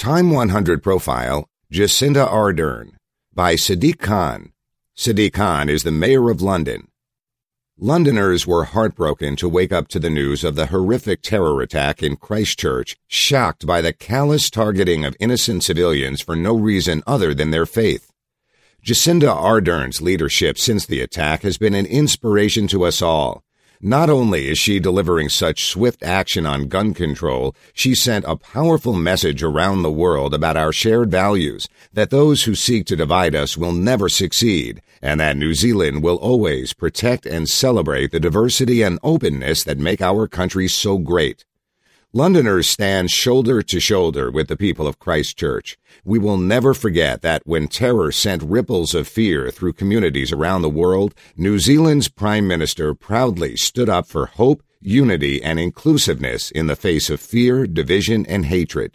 Time 100 profile, Jacinda Ardern, by Sadiq Khan. Sadiq Khan is the mayor of London. Londoners were heartbroken to wake up to the news of the horrific terror attack in Christchurch, shocked by the callous targeting of innocent civilians for no reason other than their faith. Jacinda Ardern's leadership since the attack has been an inspiration to us all. Not only is she delivering such swift action on gun control, she sent a powerful message around the world about our shared values, that those who seek to divide us will never succeed, and that New Zealand will always protect and celebrate the diversity and openness that make our country so great. Londoners stand shoulder to shoulder with the people of Christchurch. We will never forget that when terror sent ripples of fear through communities around the world, New Zealand's Prime Minister proudly stood up for hope, unity, and inclusiveness in the face of fear, division, and hatred.